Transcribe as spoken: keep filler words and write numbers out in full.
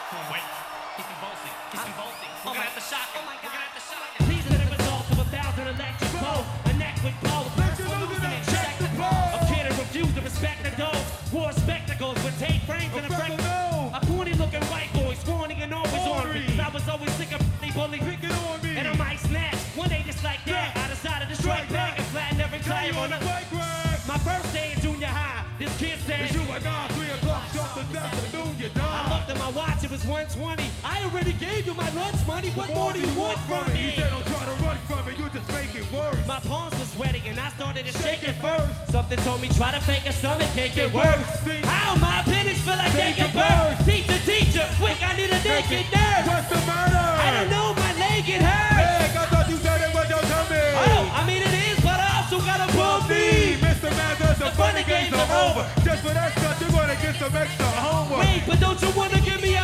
Wait, he's convulsing. He's convulsing. We're gonna have to shock him. We're gonna have to shock him. These are the results of a thousand electric bolts. A neck with poles. We're losing it. Check the pole. A kid who refused to respect the doors. Wore spectacles with tape frames and a freckle. A corny looking white boy, scrawny and always ornery. I was always sick of they bully picking on me. And I might snatch one day just like that. I decided to strike back and flatten every tire on the bike ride. My first day in junior high, this kid said, you and I, three o'clock, something afternoon, you die. I looked at my watch, it was one twenty. I already gave you my lunch money. What more do you want from me? You said don't try to run from it, you just make it worse. My palms was sweaty and I started to shake it first. Something told me try to fake a stomach ache, it worse. How my appendix feel like they can burn. Teacher, teacher, quick, I need a naked nurse. What's the matter? I don't know, my leg it hurts. Hey, I thought you said it was your tummy. Oh, I mean it is, but I also gotta pull me. Mister Mathers, the funny games are over. Just for that stuff, you're gonna get some extra homework. Wait, but don't you wanna